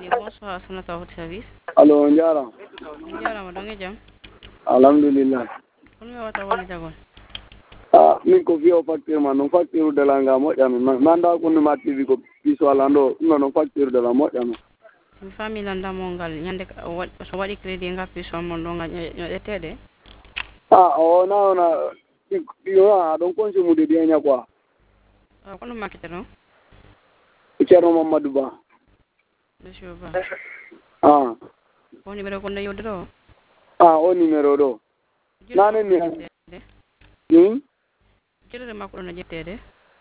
Oui, bonsoir, Sonata votre service. Allo, njara. Njara ma donge jam. Alhamdulillah. Kono mi wata woni jagon. Min ko fiyo facture man, no facture de la nga moƴƴano. Nanda ko no TV ko piso alando, no facture de la moƴƴano. Mi fami landa mo ngal nyande so wadi crédit ngapi so mon do etede. Ona yo don consume de dia quoi. Kono makete no. Thierno Mamadou Ba. Monsieur Ba. O numéro ko na yoddo. O numéro do. Nane ni. Jere makko na jettede.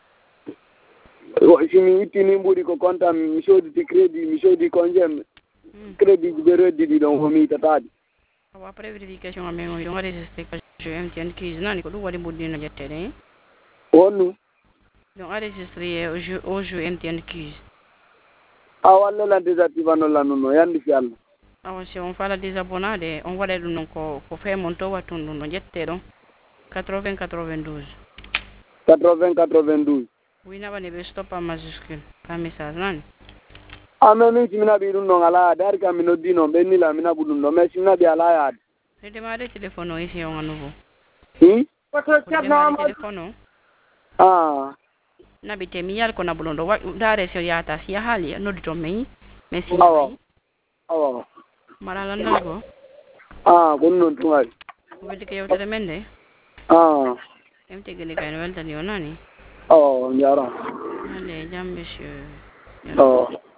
Simi itini mbudi ko konta mi sodi crédit mi sodi congé crédit be reddi don homi tatadi. Après vérification amen o do enregistrer ko MTN keys nani ko dum wadi mbudi na jettede. Wonu. Donc enregistrer au jeu MTN keys. Walla la désactivano la no yandi fi Allah. Si on fa la désabonnade, on waɗa ɗum non ko fait mon to wattun ɗum no ƴette ɗon 80 92 80 92 oui naɓane ɓe stop en majuscule ka message nani mais min simina ɓi ɗum ɗon ala yaade hari kam mi noddi noon ɓennila mi naɓu ɗum ɗon mais simina ɓi ala yaade redemade téléphone o ici on a nouveau téléphone o naɓite mi yal ko naɓu ɗon ɗo dare so yata si yahaali noddi toon meyi mais si awa mbaɗa landal ko kono noon tun ari welti ko yewtere men de emtegeli kayno weltani o nani jarama allez jam monsieur